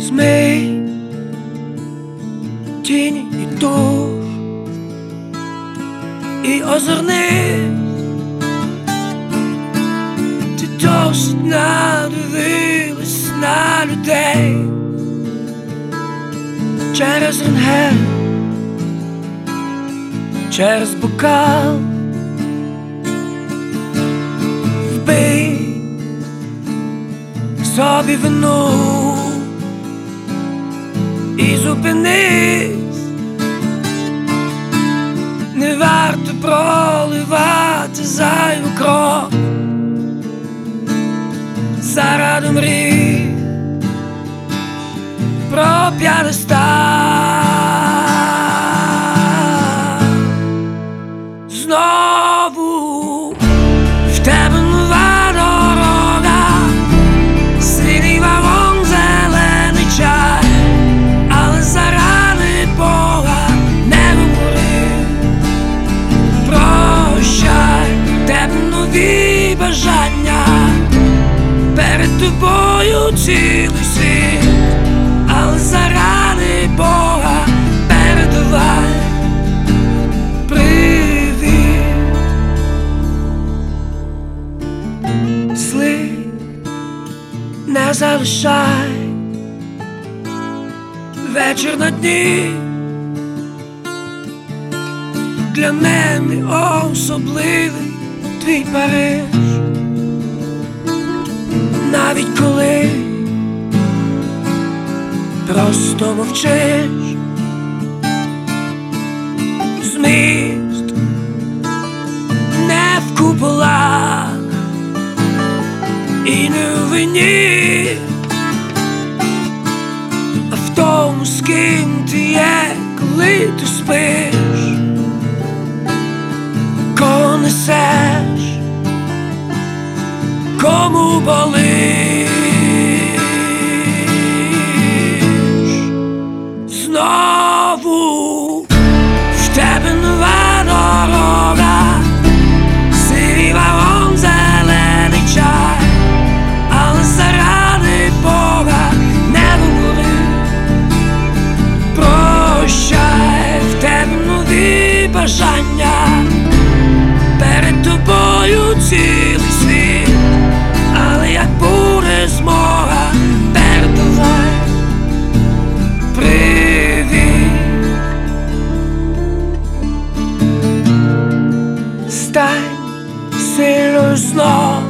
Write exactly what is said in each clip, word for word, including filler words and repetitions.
змій, тіні і душ, і озирнись, ти досить надивилась на людей через рентген, через бокал. Вбий собі вину і зупинись, не варто проливати зайву кров заради мрій про п'єдестал. Знову в тебе нова дорога, синій вагон, зелений чай, але заради Бога не говори прощай. В тебе нові бажання, перед тобою цілий світ, але заради Бога передавай привіт. Злий не залишай, вечір на дні для мене особливий твій Париж. Навіть коли просто мовчиш, зміст не в куполах і не в вині, а в тому, з ким ти є, коли ти спиш, кого несеш, кому болиш. Знову в тебе нова дорога, синій вагон, зелений чай, але заради Бога не говори прощай. В тебе нові бажання, перед тобою цілий світ, але як буде змога, передавай привіт. Стань сильною знов,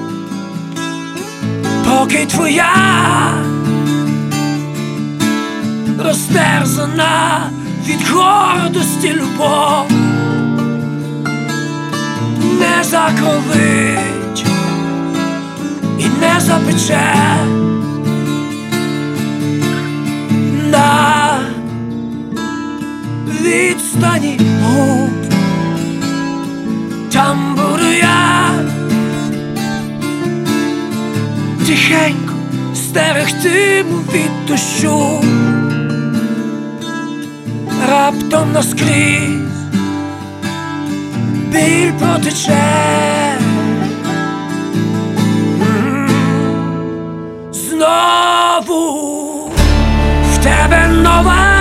поки твоя розтерзана від гордості любов не закровить і не запече на відстані губ. Там буду я тихенько стерегтиму від дощу, раптом наскрізь біль протече. Знову в тебе нова